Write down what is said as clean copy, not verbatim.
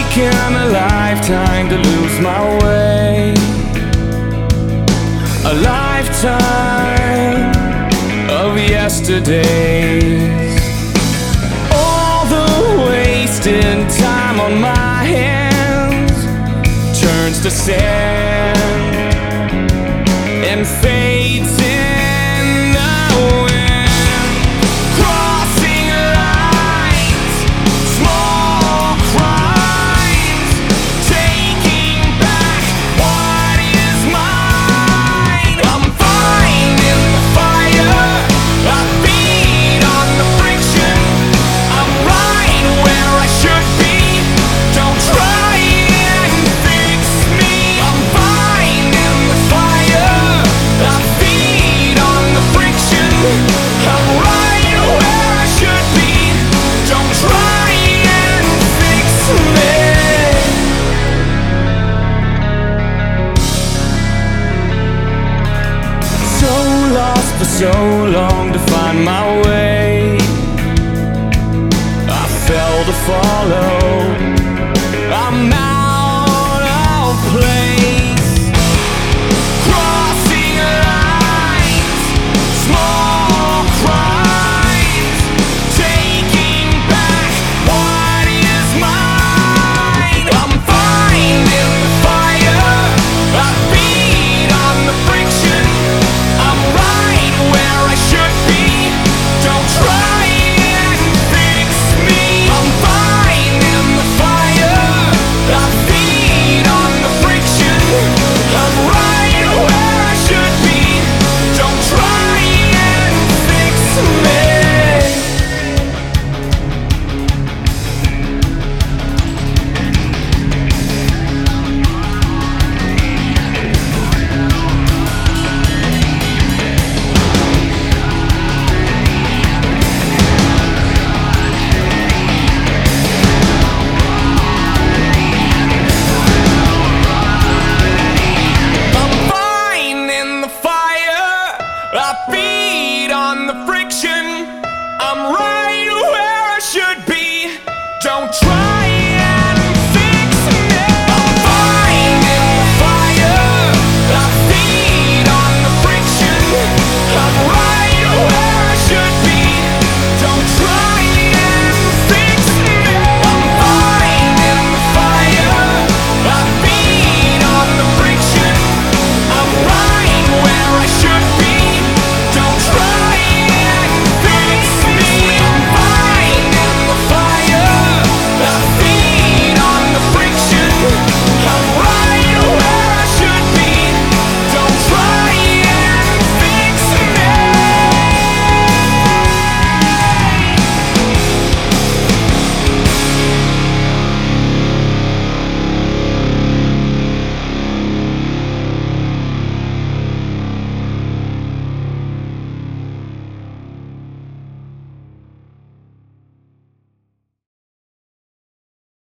taken a lifetime to lose my way. A lifetime of yesterdays. All the wasted time on my hands turns to sand and fades in the wind. Crossing lines, small crimes, taking back what is mine. I'm fine in the fire, I feed on the friction. I'm right where I should be, don't try and fix me. I'm fine in the fire, I feed on the friction. I'm right where I should be, don't try and fix me. So lost for so long to find my way. I fell to follow, I'm out of place. Crossing lines, small crimes, taking back what is mine. I'm fine in the fire, I feed on the friction. I'm right where I should be, don't try and fix me. I'm fine in the fire, I feed on the friction. I'm right where I should be, don't try and fix me. I'm fine in the fire, I feed on the friction. I'm right where I should be.